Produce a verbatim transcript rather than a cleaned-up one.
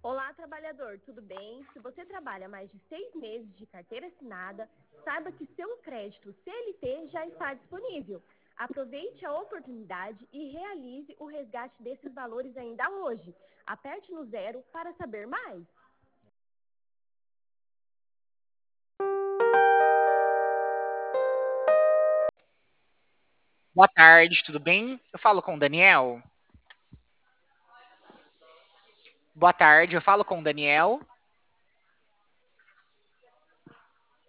Olá, trabalhador, tudo bem? Se você trabalha mais de seis meses de carteira assinada, saiba que seu crédito C L T já está disponível. Aproveite a oportunidade e realize o resgate desses valores ainda hoje. Aperte no zero para saber mais. Boa tarde, tudo bem? Eu falo com o Daniel. Boa tarde, eu falo com o Daniel.